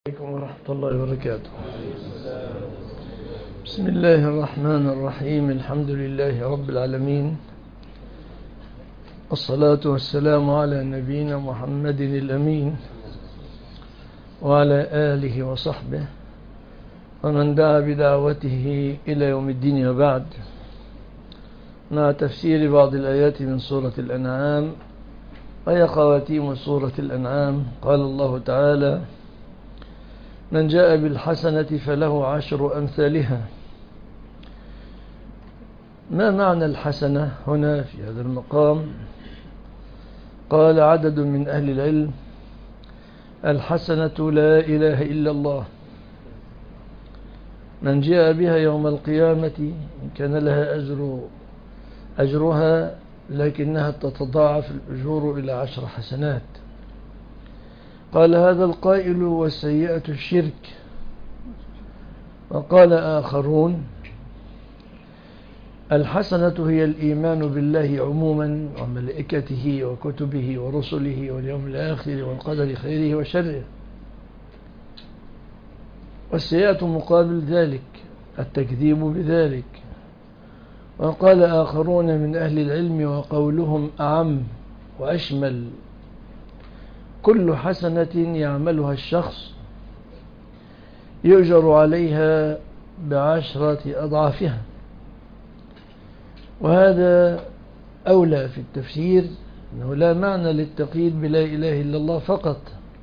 عليكم ورحمة الله وبركاته. بسم الله الرحمن الرحيم. الحمد لله رب العالمين، الصلاة والسلام على نبينا محمد الأمين وعلى آله وصحبه ومن دعا بدعوته إلى يوم الدين. وبعد، مع تفسير بعض الآيات من سورة الأنعام، وهي خواتيم سورة الأنعام. قال الله تعالى: من جاء بالحسنة فله 10 أمثالها. ما معنى الحسنة هنا في هذا المقام؟ قال عدد من أهل العلم: الحسنة لا إله إلا الله، من جاء بها يوم القيامة كان لها أجرها، لكنها تتضاعف الأجور إلى 10 حسنات. قال هذا القائل: والسيئة الشرك. وقال آخرون: الحسنة هي الإيمان بالله عموما وملائكته وكتبه ورسله واليوم الآخر والقدر خيره وشره. والسيئة مقابل ذلك التكذيب بذلك. وقال آخرون من أهل العلم وقولهم أعم وأشمل: كل حسنة يعملها الشخص يؤجر عليها ب10 أضعافها. وهذا أولى في التفسير، أنه لا معنى للتقييد بلا إله إلا الله فقط.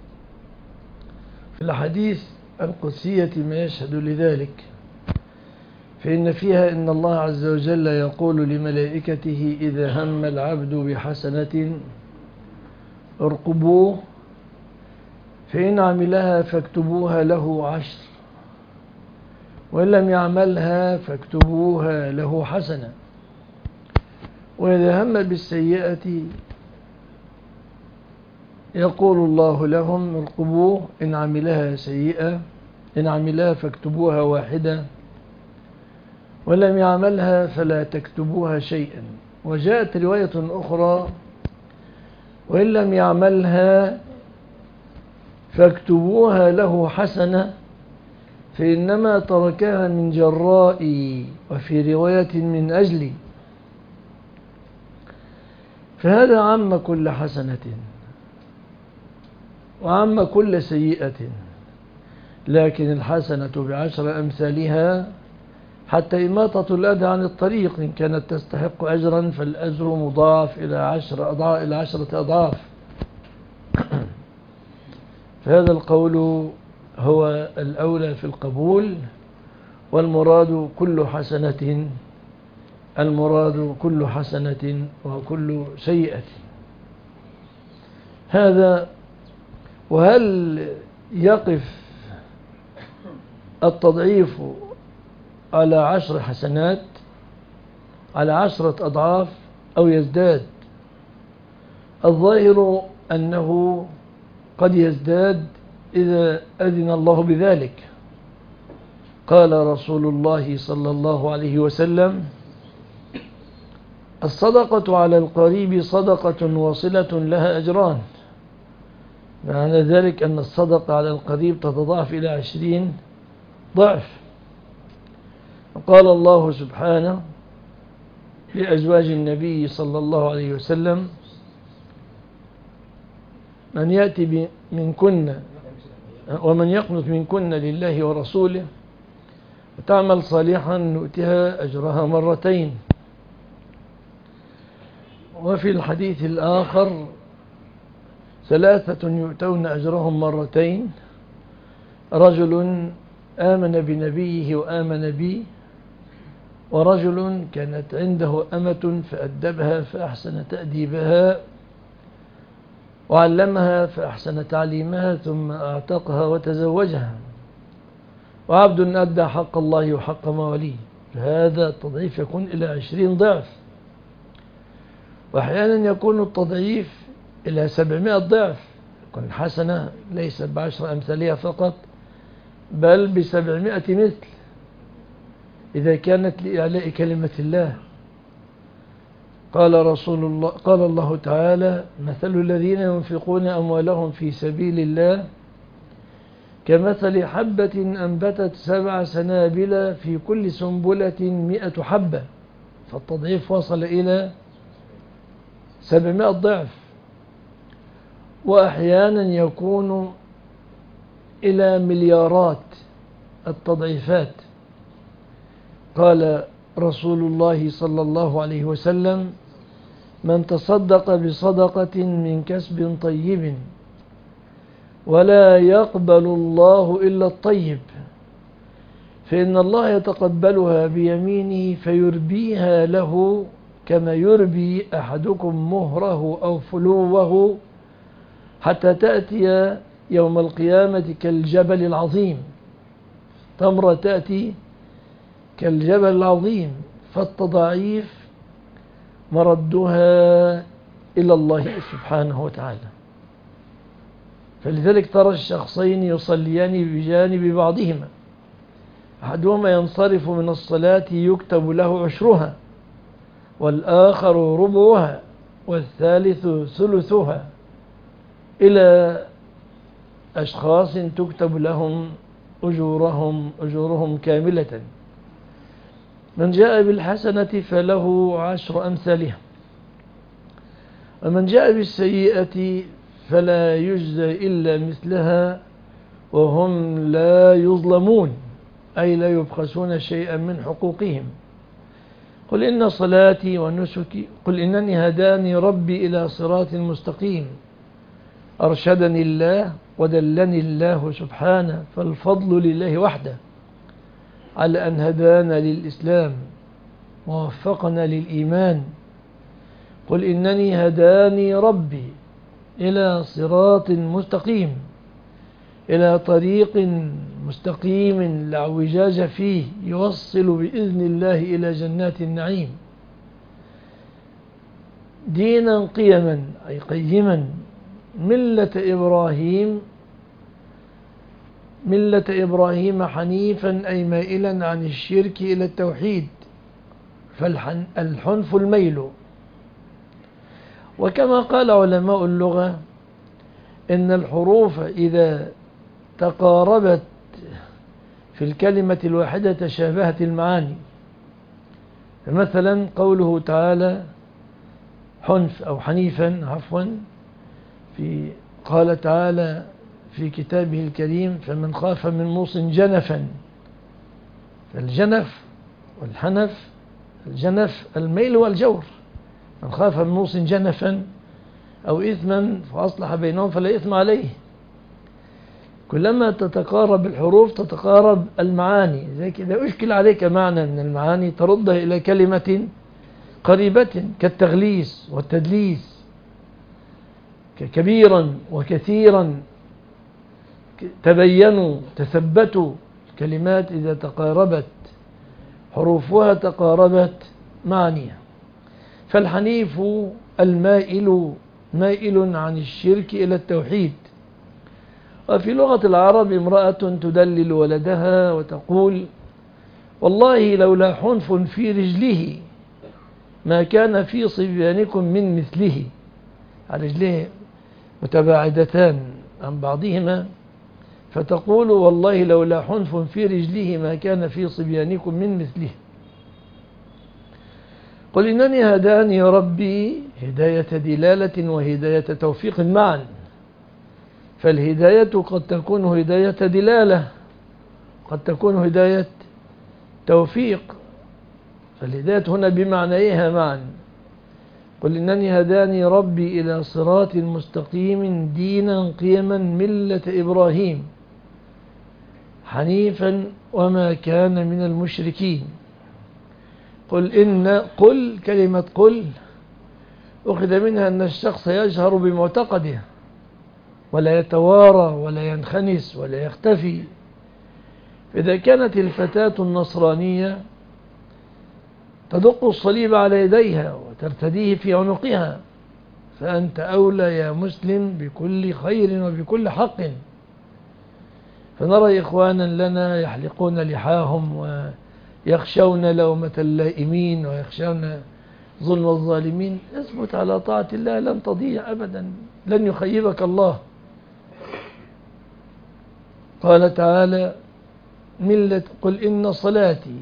في الحديث القدسية ما يشهد لذلك، فإن فيها إن الله عز وجل يقول لملائكته: إذا هم العبد بحسنة ارقبوه، فإن عملها فاكتبوها له 10، وإن لم يعملها فاكتبوها له حسنة. وإذا هم بالسيئة يقول الله لهم: ارقبوه، إن عملها سيئة، إن عملها فاكتبوها 1، ولم يعملها فلا تكتبوها شيئا. وجاءت رواية أخرى: وإن لم يعملها فاكتبوها له حسنة، فإنما تركها من جرائي، وفي رواية من أجلي. فهذا عم كل حسنة وعم كل سيئة، لكن الحسنة ب10 أمثالها، حتى إماطة الأذى عن الطريق إن كانت تستحق أجرا فالأجر مضاعف إلى 10 أضعاف. فهذا القول هو الأولى في القبول، والمراد كل حسنة، المراد كل حسنة وكل سيئة. هذا. وهل يقف التضعيف على 10 حسنات، على 10 أضعاف، أو يزداد؟ الظاهر أنه قد يزداد إذا أذن الله بذلك. قال رسول الله صلى الله عليه وسلم: الصدقة على القريب صدقة وصلة لها أجران. معنى ذلك أن الصدقة على القريب تتضاعف إلى 20 ضعف. قال الله سبحانه لأزواج النبي صلى الله عليه وسلم: من يأتي منكن ومن يقنت منكن لله ورسوله وتعمل صالحا نؤتها أجرها 2 مرتين. وفي الحديث الآخر: 3 يؤتون أجرهم 2 مرتين: رجل آمن بنبيه وآمن بي، ورجل كانت عنده أمة فأدبها فأحسن تأديبها، وعلمها فأحسن تعليمها، ثم أعتقها وتزوجها، وعبد أدى حق الله وحق مواليه. هذا التضعيف يكون إلى 20 ضعف، وأحيانا يكون التضعيف إلى 700 ضعف. يكون الحسنة ليس ب10 أمثالها فقط، بل ب700 مثل، إذا كانت لإعلاء كلمة الله. قال الله تعالى: مثل الذين ينفقون أموالهم في سبيل الله كمثل حبة أنبتت 7 سنابل في كل سنبلة 100 حبة، فالتضعيف وصل إلى 700 ضعف، وأحيانا يكون إلى مليارات التضعيفات. قال رسول الله صلى الله عليه وسلم: من تصدق بصدقة من كسب طيب ولا يقبل الله إلا الطيب فإن الله يتقبلها بيمينه فيربيها له كما يربي أحدكم مهره أو فلوه حتى تأتي يوم القيامة كالجبل العظيم. تمرة تأتي كالجبل العظيم، فالتضاعيف مردها إلى الله سبحانه وتعالى. فلذلك ترى الشخصين يصليان بجانب بعضهما، أحدهما ينصرف من الصلاة يكتب له 10، والآخر ربعها، والثالث ثلثها، إلى أشخاص تكتب لهم أجورهم كاملة. من جاء بالحسنة فله 10 أمثالها، ومن جاء بالسيئة فلا يجزى إلا مثلها وهم لا يظلمون، أي لا يبخسون شيئا من حقوقهم. قل إن صلاتي ونسكي قل إنني هداني ربي إلى صراط مستقيم، أرشدني الله ودلني الله سبحانه، فالفضل لله وحده على أن هدانا للإسلام ووفقنا للإيمان. قل إنني هداني ربي إلى صراط مستقيم، إلى طريق مستقيم لا اعوجاج فيه، يوصل بإذن الله إلى جنات النعيم، دينا قيما أي قيما، ملة إبراهيم حنيفا أي مائلا عن الشرك إلى التوحيد، فالحنف الميل. وكما قال علماء اللغة إن الحروف إذا تقاربت في الكلمة الواحدة تشابهت المعاني. فمثلا قوله تعالى حنف أو حنيفا عفوا، قال تعالى في كتابه الكريم: فمن خاف من موص جنفا. فالجنف والحنف، الجنف الميل والجور، من خاف من موص جنفا أو إثما فأصلح بينهم فلا إثم عليه. كلما تتقارب الحروف تتقارب المعاني. زي كده أشكل عليك معنى من المعاني ترده إلى كلمة قريبة، كالتغليس والتدليس، كبيرا وكثيرا، تبينوا تثبتوا. الكلمات إذا تقاربت حروفها تقاربت معانيها. فالحنيف المائل، مائل عن الشرك إلى التوحيد. وفي لغة العرب امرأة تدلل ولدها وتقول: والله لولا حنف في رجله ما كان في صبيانكم من مثله. رجليه متباعدتان عن بعضهما، فتقول: والله لولا حنف في رجله ما كان في صبيانكم من مثله. قل إنني هداني ربي هداية دلالة وهداية توفيق معا. فالهداية قد تكون هداية دلالة، قد تكون هداية توفيق، فالهداية هنا بمعنيها معا. قل إنني هداني ربي إلى صراط مستقيم دينا قيما ملة إبراهيم حنيفا وما كان من المشركين. قل كلمة قل أخذ منها أن الشخص يجهر بمعتقده ولا يتوارى ولا ينخنس ولا يختفي. إذا كانت الفتاة النصرانية تدق الصليب على يديها وترتديه في عنقها، فأنت أولى يا مسلم بكل خير وبكل حق. فنرى إخوانا لنا يحلقون لحاهم ويخشون لومة اللائمين ويخشون ظلم الظالمين. اثبت على طاعة الله، لن تضيع أبدا، لن يخيبك الله. قال تعالى قل إن صلاتي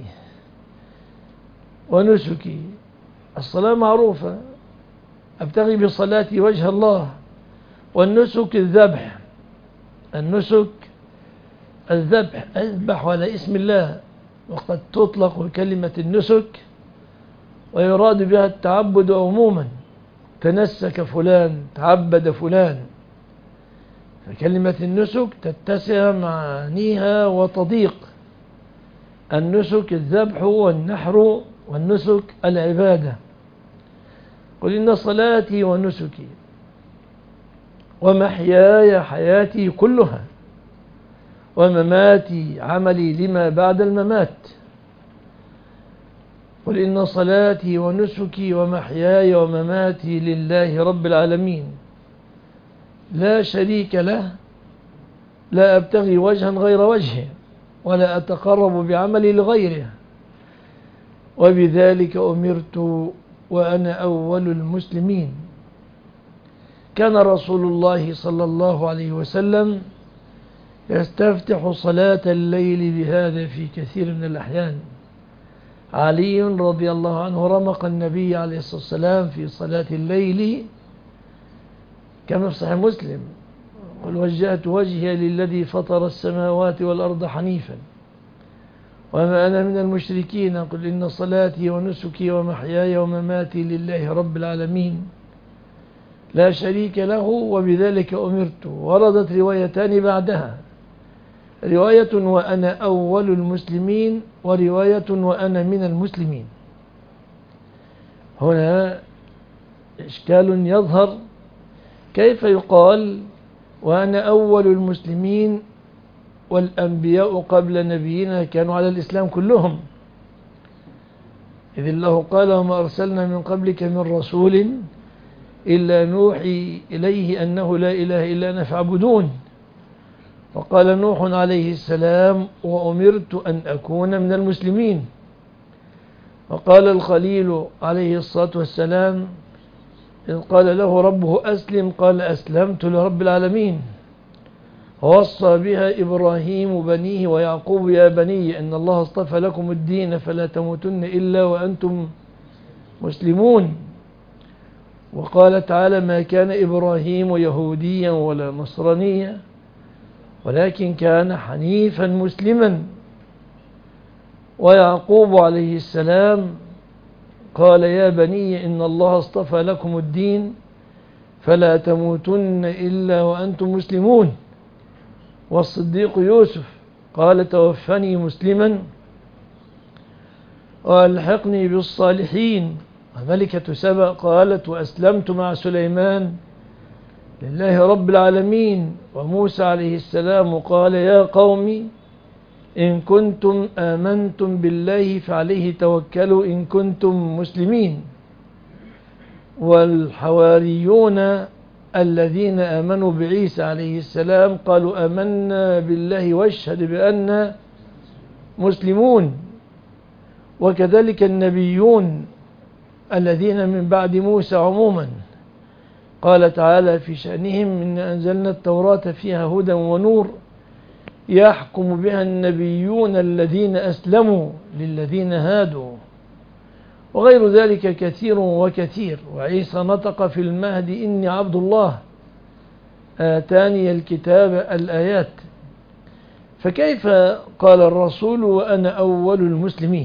ونسكي، الصلاة معروفة، أبتغي بصلاتي وجه الله، والنسك الذبح، النسك الذبح، أذبح على اسم الله، وقد تطلق كلمة النسك ويراد بها التعبد عموما، تنسك فلان، تعبد فلان، فكلمة النسك تتسع معانيها وتضيق. النسك الذبح والنحر، والنسك العبادة. قل إن صلاتي ونسكي ومحياي حياتي كلها ومماتي عملي لما بعد الممات. قل إن صلاتي ونسكي ومحياي ومماتي لله رب العالمين لا شريك له، لا أبتغي وجها غير وجهه ولا أتقرب بعملي لغيره، وبذلك أمرت وأنا أول المسلمين. كان رسول الله صلى الله عليه وسلم يستفتح صلاة الليل بهذا في كثير من الأحيان. علي رضي الله عنه رمق النبي عليه الصلاة والسلام في صلاة الليل كما في صحيح مسلم: قل وجهت وجهي للذي فطر السماوات والأرض حنيفا وما أنا من المشركين. قل إن صلاتي ونسكي ومحياي ومماتي لله رب العالمين لا شريك له وبذلك أمرت. وردت روايتان بعدها، رواية وأنا أول المسلمين ورواية وأنا من المسلمين. هنا إشكال يظهر: كيف يقال وأنا أول المسلمين والأنبياء قبل نبينا كانوا على الإسلام كلهم؟ إذ الله قال: وما أرسلنا من قبلك من رسول إلا نوحي إليه أنه لا إله إلا أنا فاعبدون. وقال نوح عليه السلام: وأمرت أن أكون من المسلمين. وقال الخليل عليه الصلاة والسلام إذ قال له ربه أسلم قال أسلمت لرب العالمين. ووصى بها إبراهيم بنيه ويعقوب: يا بني إن الله اصطفى لكم الدين فلا تموتن إلا وأنتم مسلمون. وقال تعالى: ما كان إبراهيم يهوديا ولا نصرانيا ولكن كان حنيفا مسلما. ويعقوب عليه السلام قال: يا بني إن الله اصطفى لكم الدين فلا تموتن إلا وأنتم مسلمون. والصديق يوسف قال: توفني مسلما وألحقني بالصالحين. وملكة سبأ قالت: وأسلمت مع سليمان لله رب العالمين. وموسى عليه السلام قال: يا قوم إن كنتم آمنتم بالله فعليه توكلوا إن كنتم مسلمين. والحواريون الذين آمنوا بعيسى عليه السلام قالوا: آمنا بالله واشهد بأننا مسلمون. وكذلك النبيون الذين من بعد موسى عموما قال تعالى في شأنهم: إنا أنزلنا التوراة فيها هدى ونور يحكم بها النبيون الذين أسلموا للذين هادوا. وغير ذلك كثير وكثير. وعيسى نطق في المهد: إني عبد الله آتاني الكتاب، الآيات. فكيف قال الرسول وأنا أول المسلمين؟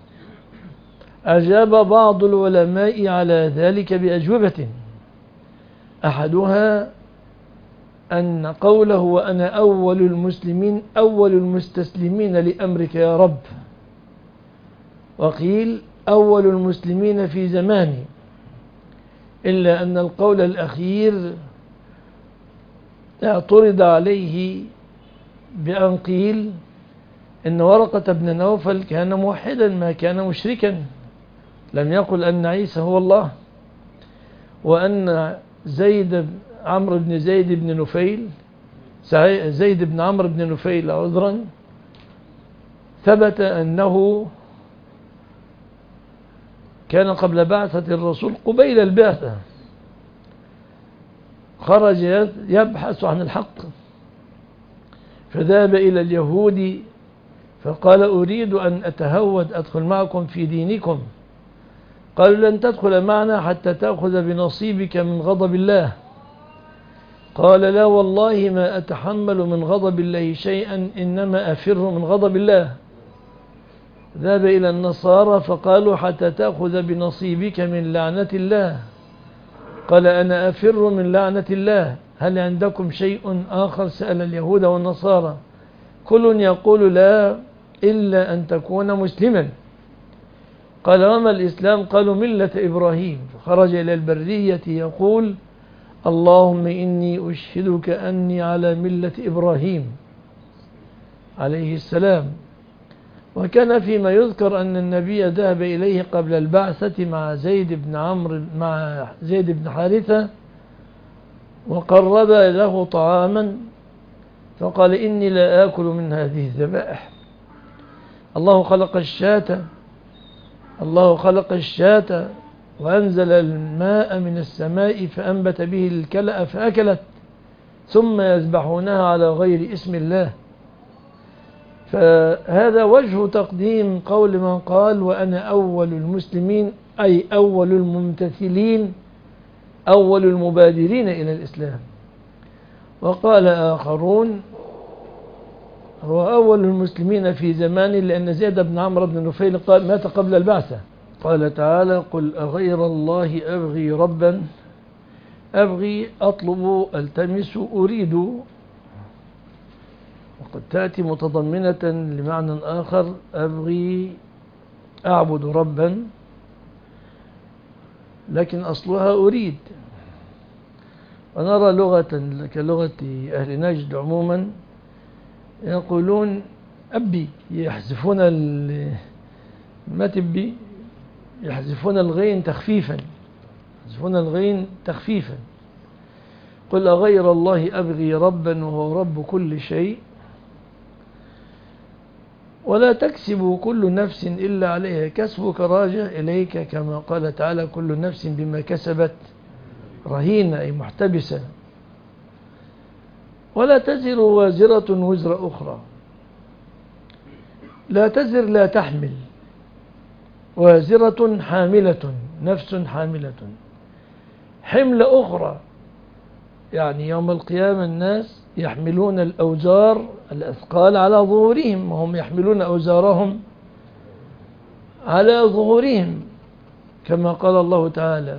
أجاب بعض العلماء على ذلك بأجوبة. أحدها أن قوله وأنا أول المسلمين أول المستسلمين لأمرك يا رب، وقيل أول المسلمين في زماني، إلا أن القول الأخير اعترض عليه بأن قيل إن ورقة بن نوفل كان موحدا ما كان مشركا، لم يقل أن عيسى هو الله. وأن عمرو بن زيد بن نفيل، زيد بن عمرو بن نفيل عذرا، ثبت أنه كان قبل بعثة الرسول قبيل البعثة خرج يبحث عن الحق، فذهب إلى اليهود فقال أريد أن أتهود أدخل معكم في دينكم. قالوا لن تدخل معنا حتى تأخذ بنصيبك من غضب الله. قال لا والله ما أتحمل من غضب الله شيئا إنما أفر من غضب الله. ذهب إلى النصارى فقالوا حتى تأخذ بنصيبك من لعنة الله. قال أنا أفر من لعنة الله. هل عندكم شيء آخر؟ سأل اليهود والنصارى. كل يقول لا إلا أن تكون مسلما. قال وما الإسلام؟ قالوا ملة إبراهيم. فخرج إلى البرية يقول اللهم إني أشهدك أني على ملة إبراهيم عليه السلام. وكان فيما يذكر أن النبي ذهب إليه قبل البعثة مع زيد بن حارثة وقرب له طعاما فقال إني لا آكل من هذه الذبائح. الله خلق الشاة وأنزل الماء من السماء فأنبت به الكلأ فأكلت ثم يذبحونها على غير اسم الله. فهذا وجه تقديم قول من قال وأنا أول المسلمين، أي أول الممتثلين، أول المبادرين إلى الإسلام. وقال آخرون هو أول المسلمين في زمانه لأن زيد بن عمرو بن نفيل قال مات قبل البعثة. قال تعالى قل أغير الله أبغي ربا، أبغي أطلب ألتمس أريد، وقد تأتي متضمنة لمعنى آخر أبغي أعبد ربا، لكن أصلها أريد. ونرى لغة كلغة أهل نجد عموما يقولون أبي، يحذفون ما تبي، يحذفون الغين تخفيفا. قل أغير الله أبغي ربا وهو رب كل شيء ولا تكسب كل نفس إلا عليها، كسبك راجع إليك كما قال تعالى كل نفس بما كسبت رهينة أي محتبسة. ولا تزر وازرة وزر أخرى، لا تزر لا تحمل، وازرة حاملة نفس حاملة، حمل أخرى يعني يوم القيامة الناس يحملون الأوزار الأثقال على ظهورهم، وهم يحملون أوزارهم على ظهورهم كما قال الله تعالى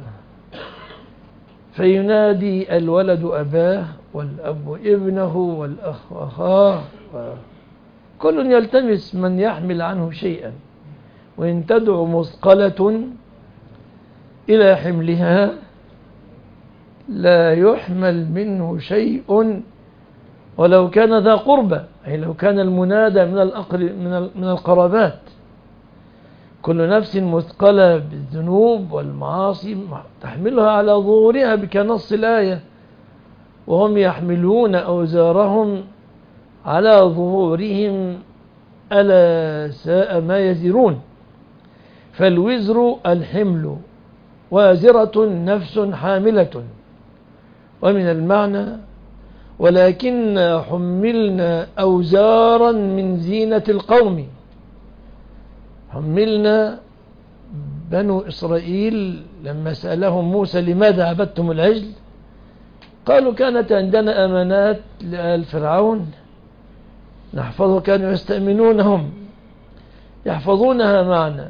فينادي الولد أباه والأب ابنه والأخ أخاه، كل يلتمس من يحمل عنه شيئا، وإن تدع مثقلة إلى حملها لا يحمل منه شيء ولو كان ذا قربى، أي لو كان المنادى من القرابات. كل نفس مثقلة بالذنوب والمعاصي تحملها على ظهورها كنص الآية وهم يحملون أوزارهم على ظهورهم ألا ساء ما يزرون. فالوزر الحمل، وازرة نفس حاملة. ومن المعنى ولكن حملنا أوزارا من زينة القوم، حملنا بنو إسرائيل لما سألهم موسى لماذا عبدتم العجل قالوا كانت عندنا أمانات لآل فرعون نحفظها، كانوا يستأمنونهم يحفظونها معنا.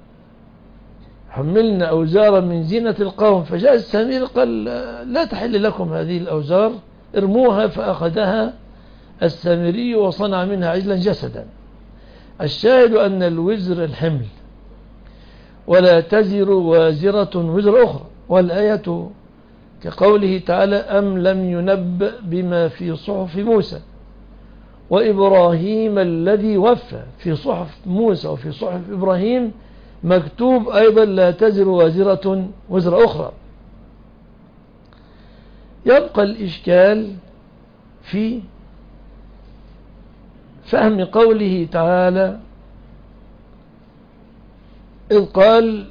حملنا أوزارا من زينة القوم، فجاء السمير قال لا تحل لكم هذه الأوزار ارموها، فأخذها السامري وصنع منها عجلا جسدا. الشاهد أن الوزر الحمل، ولا تزر وازرة وزر أخرى. والآية كقوله تعالى أم لم ينبأ بما في صحف موسى وإبراهيم الذي وفى. في صحف موسى وفي صحف إبراهيم مكتوب أيضا لا تزر وازرة وزر أخرى. يبقى الإشكال في فهم قوله تعالى إذ قال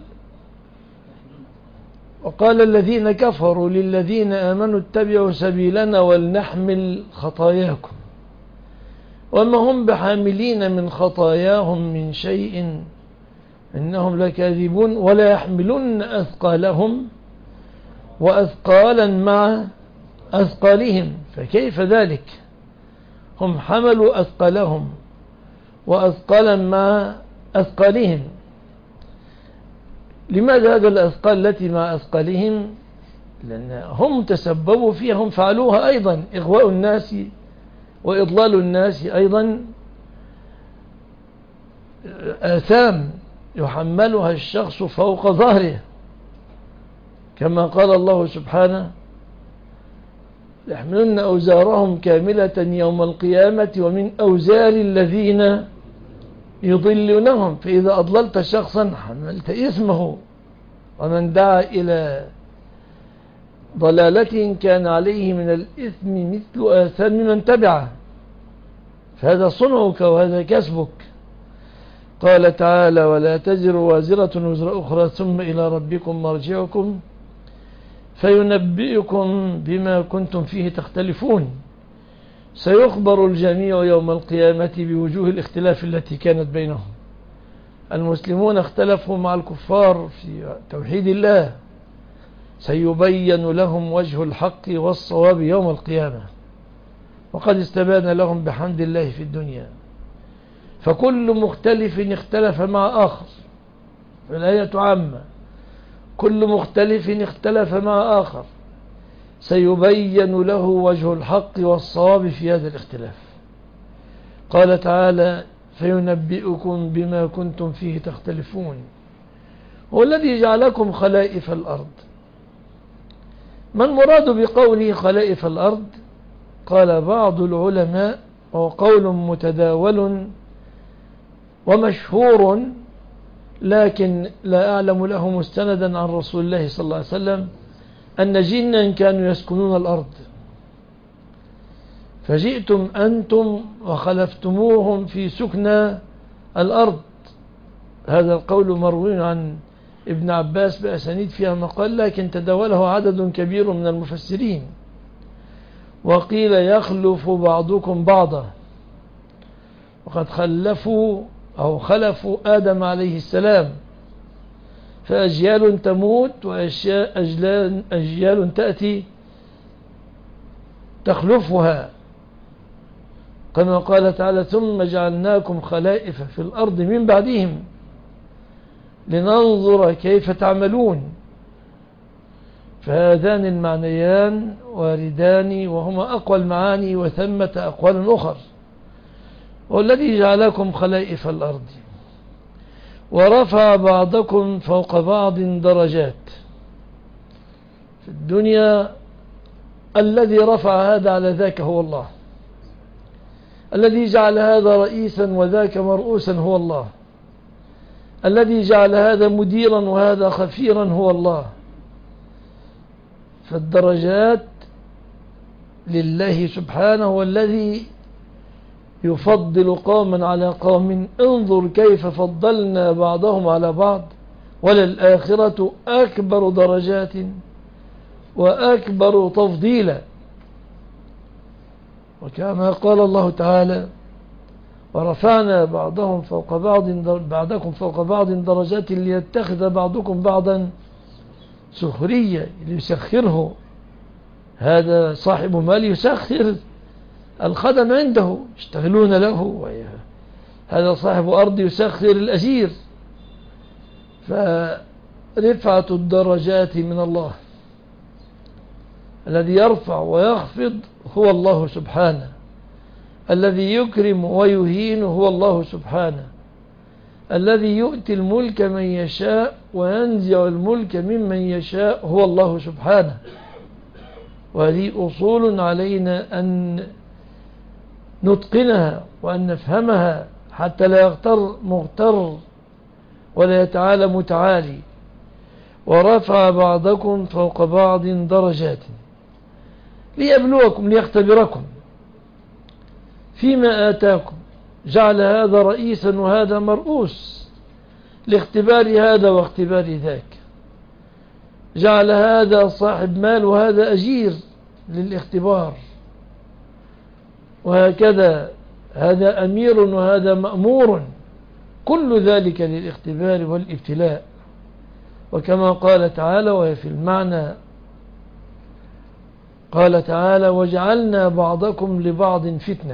وقال الذين كفروا للذين آمنوا اتبعوا سبيلنا ولنحمل خطاياكم. وما هم بحاملين من خطاياهم من شيء إنهم لكاذبون ولا يحملن أثقالهم وأثقالا مع أثقالهم. فكيف ذلك؟ هم حملوا أثقالهم وأثقالا مع أثقالهم. لماذا هذا الأثقال التي مع أثقالهم؟ لأن هم تسببوا فيها، هم فعلوها أيضا، إغواء الناس وإضلال الناس أيضا آثام يحملها الشخص فوق ظهره، كما قال الله سبحانه: يحملون أوزارهم كاملة يوم القيامة ومن أوزار الذين يضلونهم. فإذا أضللت شخصا حملت اسمه، ومن دعا إلى ضلالة كان عليه من الإثم مثل آثام من تبعه. فهذا صنعك وهذا كسبك. قال تعالى: ولا تزر وازرة وزر أخرى ثم إلى ربكم مرجعكم فينبئكم بما كنتم فيه تختلفون. سيخبر الجميع يوم القيامة بوجوه الاختلاف التي كانت بينهم. المسلمون اختلفوا مع الكفار في توحيد الله، سيبين لهم وجه الحق والصواب يوم القيامة، وقد استبان لهم بحمد الله في الدنيا. فكل مختلف اختلف مع آخر، فالآية عامة، كل مختلف اختلف مع آخر سيبين له وجه الحق والصواب في هذا الاختلاف. قال تعالى: فينبئكم بما كنتم فيه تختلفون. هو الذي جعلكم خلائف الأرض. ما المراد بقوله خلائف الأرض؟ قال بعض العلماء، وقول متداول ومشهور لكن لا أعلم له مستندا عن رسول الله صلى الله عليه وسلم، أن جنا كانوا يسكنون الأرض فجئتم أنتم وخلفتموهم في سكن الأرض. هذا القول مروي عن ابن عباس بأسانيد فيها مقال، لكن تداوله عدد كبير من المفسرين. وقيل يخلف بعضكم بعضا، وقد خلفوا آدم عليه السلام، فأجيال تموت وأجيال تأتي تخلفها، كما قال تعالى: ثم جعلناكم خلائف في الأرض من بعدهم لننظر كيف تعملون. فهذان المعنيان واردان وهما أقوى المعاني، وثمة أقوال أخر. والذي جعلكم خلائف الأرض ورفع بعضكم فوق بعض درجات. في الدنيا الذي رفع هذا على ذاك هو الله، الذي جعل هذا رئيسا وذاك مرؤوسا هو الله، الذي جعل هذا مديرا وهذا خفيرا هو الله. فالدرجات لله سبحانه، والذي يفضل قوما على قوم. انظر كيف فضلنا بعضهم على بعض، وللآخرة أكبر درجات وأكبر تفضيلا. وكما قال الله تعالى: ورفعنا بعضكم فوق بعض درجات ليتخذ بعضكم بعضا سخرية، ليسخره. هذا صاحب مال يسخر الخدم عنده يشتغلون له، هذا صاحب أرض يسخر الأجير. فرفعة الدرجات من الله. الذي يرفع ويخفض هو الله سبحانه، الذي يكرم ويهين هو الله سبحانه، الذي يؤتي الملك من يشاء وينزع الملك ممن يشاء هو الله سبحانه. وهذه أصول علينا أن نتقنها وأن نفهمها، حتى لا يغتر مغتر ولا يتعالى متعالي. ورفع بعضكم فوق بعض درجات ليبلوكم، ليختبركم فيما آتاكم. جعل هذا رئيسا وهذا مرؤوس لاختبار هذا واختبار ذاك. جعل هذا صاحب مال وهذا أجير للاختبار. وهكذا هذا أمير وهذا مأمور، كل ذلك للاختبار والابتلاء. وكما قال تعالى وهي في المعنى، قال تعالى وجعلنا بعضكم لبعض فتنة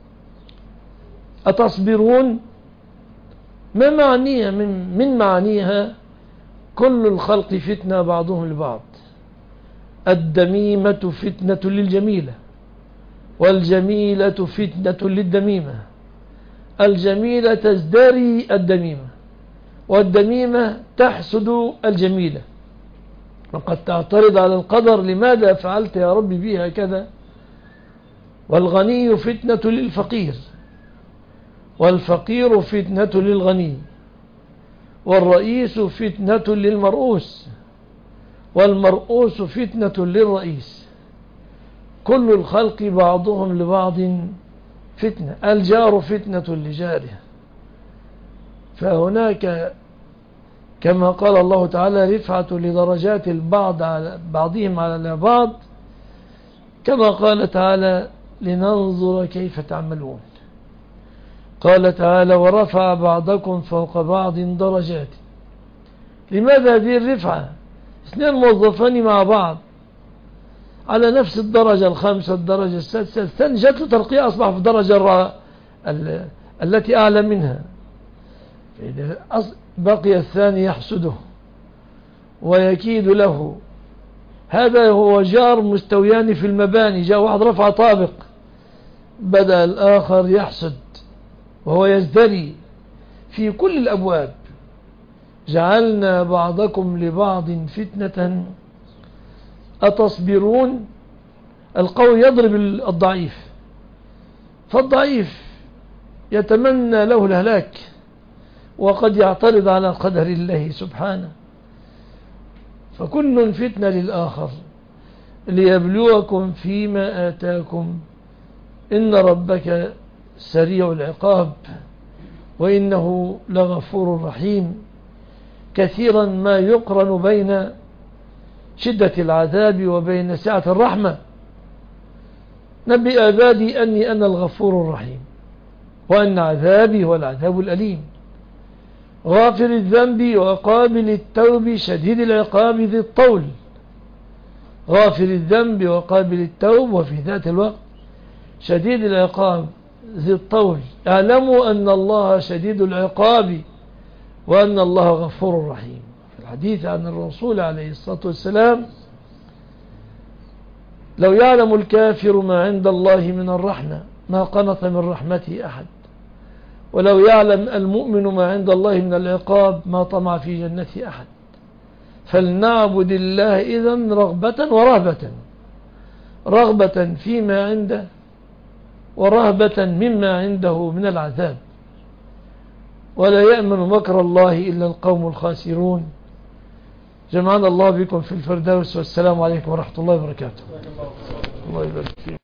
أتصبرون. ما معنيها؟ من معانيها كل الخلق فتنة بعضهم لبعض. الدميمة فتنة للجميلة، والجميلة فتنة للدميمة. الجميلة تزدري الدميمة، والدميمة تحسد الجميلة، وقد تعترض على القدر: لماذا فعلت يا رب بي هكذا؟ والغني فتنة للفقير، والفقير فتنة للغني، والرئيس فتنة للمرؤوس، والمرؤوس فتنة للرئيس. كل الخلق بعضهم لبعض فتنة. الجار فتنة لجاره. فهناك كما قال الله تعالى رفعة لدرجات البعض على بعضهم على بعض، كما قال تعالى لننظر كيف تعملون. قال تعالى ورفع بعضكم فوق بعض درجات. لماذا هذه الرفعة؟ اثنين موظفان مع بعض على نفس الدرجة، الخامسة الدرجة السادسة، الثاني جات له ترقية أصبح في الدرجة التي أعلى منها. فإذا بقي الثاني يحسده ويكيد له. هذا هو جار مستويان في المباني، جاء واحد رفع طابق، بدأ الآخر يحسد وهو يزدري في كل الأبواب. جعلنا بعضكم لبعض فتنة أتصبرون. القوي يضرب الضعيف، فالضعيف يتمنى له الهلاك وقد يعترض على قدر الله سبحانه. فكل فتنة للآخر ليبلوكم فيما آتاكم إن ربك سريع العقاب وإنه لغفور رحيم. كثيرا ما يقرن بين شدة العذاب وبين سعة الرحمة. نبئ عبادي أني أنا الغفور الرحيم وأن عذابي هو العذاب الأليم. غافر الذنب وقابل التوب شديد العقاب ذي الطول. غافر الذنب وقابل التوب وفي ذات الوقت شديد العقاب ذي الطول. اعلموا أن الله شديد العقاب وأن الله غفور رحيم. في الحديث عن الرسول عليه الصلاة والسلام: لو يعلم الكافر ما عند الله من الرحمة ما قنط من رحمته أحد، ولو يعلم المؤمن ما عند الله من العقاب ما طمع في جنته أحد. فلنعبد الله إذن رغبة ورهبة، رغبة فيما عنده ورهبة مما عنده من العذاب. ولا يأمن مكر الله إلا القوم الخاسرون. جمعنا الله بكم في الفردوس، والسلام عليكم ورحمة الله وبركاته. الله يبارك فيكم.